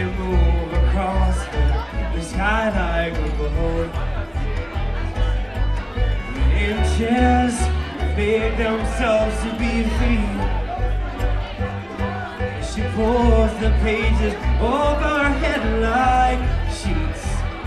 they move across the sky like a boat. Inches beg themselves to be free. She pulls the pages over her head like sheets.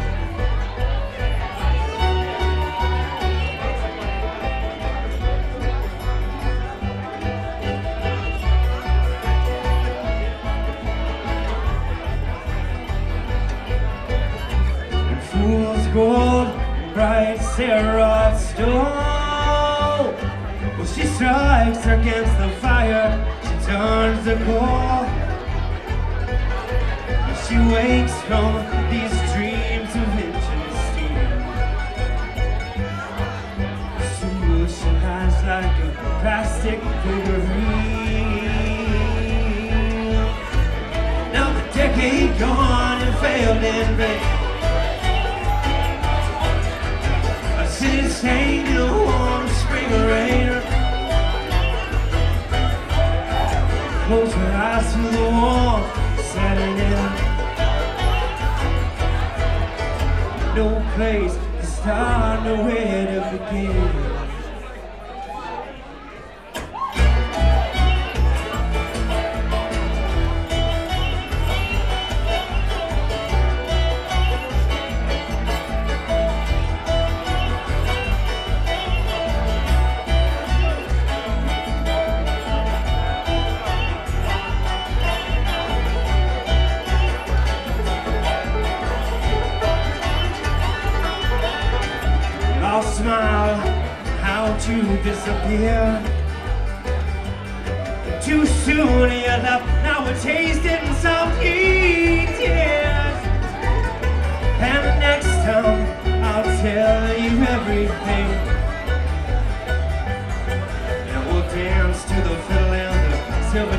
Fool's gold, bright seraph stone. When she strikes against the fire, she turns the cold. When she wakes from these dreams of ancient steam, soon she has like a plastic figurine. Now the decade gone and failed in vain. City's stained in a warm spring rain. Close your eyes to the warmth setting in. No place to start, nowhere to begin. I'll smile, how to disappear. Too soon you left, now we're tasting some tears. And the next time I'll tell you everything. And we'll dance to the fiddle and the silver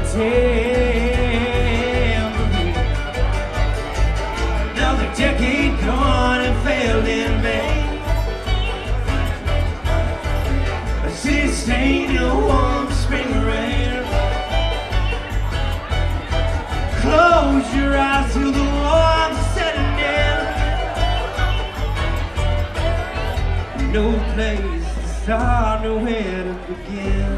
tambourine. Now the decade gone and failed in vain. She's stained in a warm spring rain. Close your eyes to the warmth setting in. No place to start, nowhere to begin.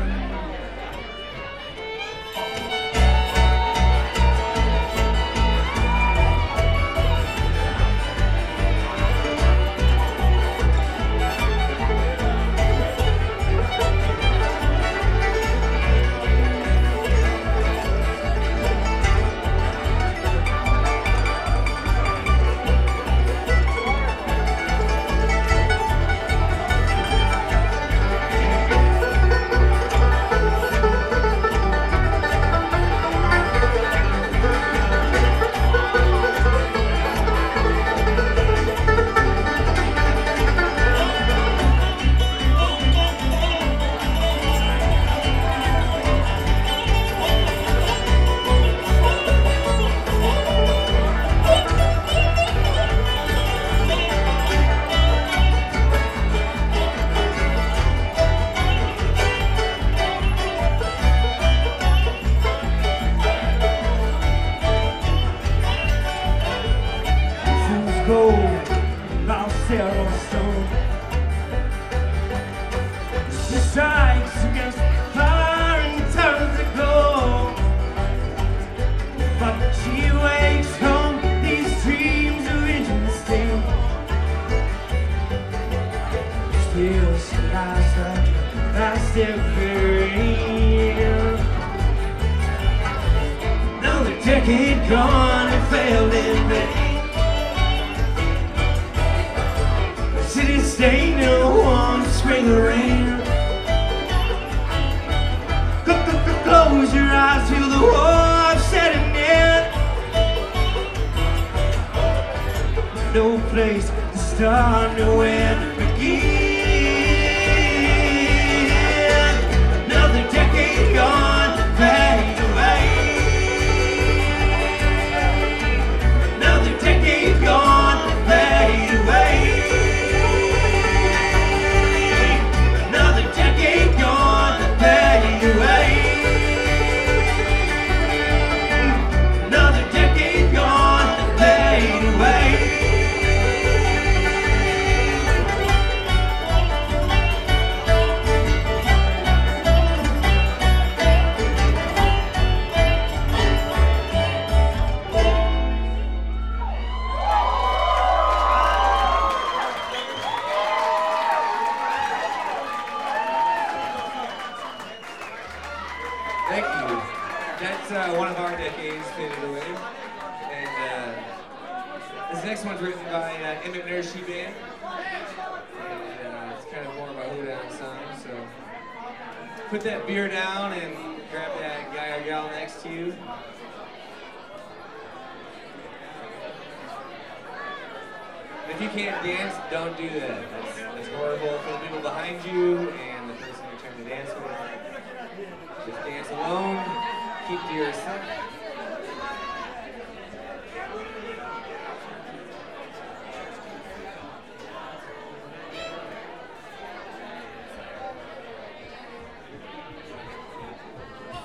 Gold, lost Sarah Stone. She strikes against fire and turns to gold. But she wakes from these dreams of ancient stain. Still she lies like a plastic figurine. Now the decade gone and failed in vain. City stained in a warm spring rain. Close your eyes, feel the warmth setting in. No place to start, nowhere to begin. Another decade gone, fade away. Another decade gone, fade away. Another decade gone, decades faded away. And this next one's written by Emmett Nurshi Band. And it's kind of more of a hoedown song, so put that beer down and grab that guy or gal next to you. If you can't dance, don't do that. That's horrible for the people behind you and the person you're trying to dance with. Just dance alone, keep to yourself.